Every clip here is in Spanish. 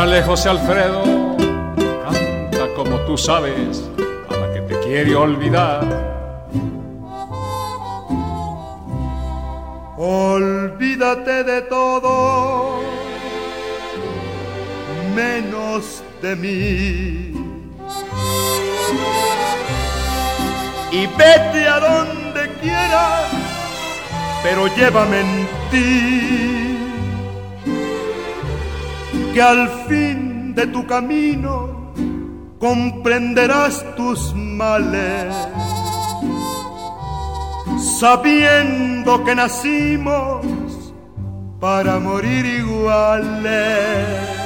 Órale, José Alfredo, canta como tú sabes a la que te quiere olvidar. Olvídate de todo, menos de mí. Y vete a donde quieras, pero llévame en ti. Que al fin de tu camino comprenderás tus males, sabiendo que nacimos para morir iguales.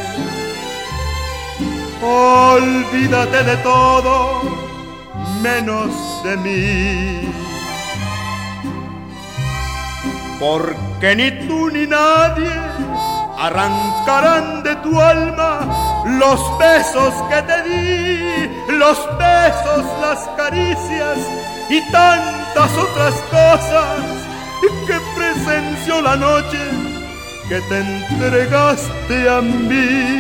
Olvídate de todo, menos de mí, porque ni tú ni nadie arrancarán de tu alma los besos que te di, los besos, las caricias y tantas otras cosas que presenció la noche que te entregaste a mí.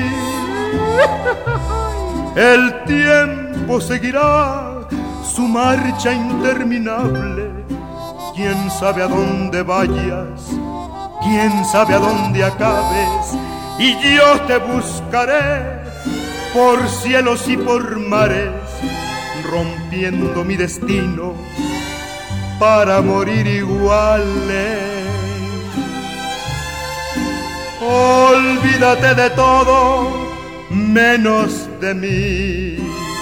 El tiempo seguirá su marcha interminable. Quién sabe a dónde vayas, quién sabe a dónde acabes, y yo te buscaré por cielos y por mares, rompiendo mi destino para morir iguales. Olvídate de todo, menos de mí,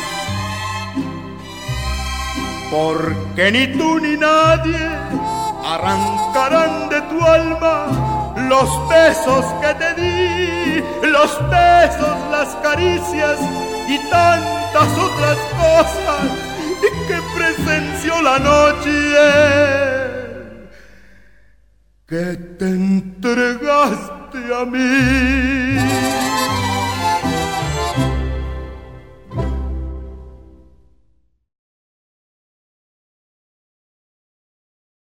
porque ni tú ni nadie arrancarán de tu alma los besos que te di, los besos, las caricias y tantas otras cosas que presenció la noche que te entregaste a mí.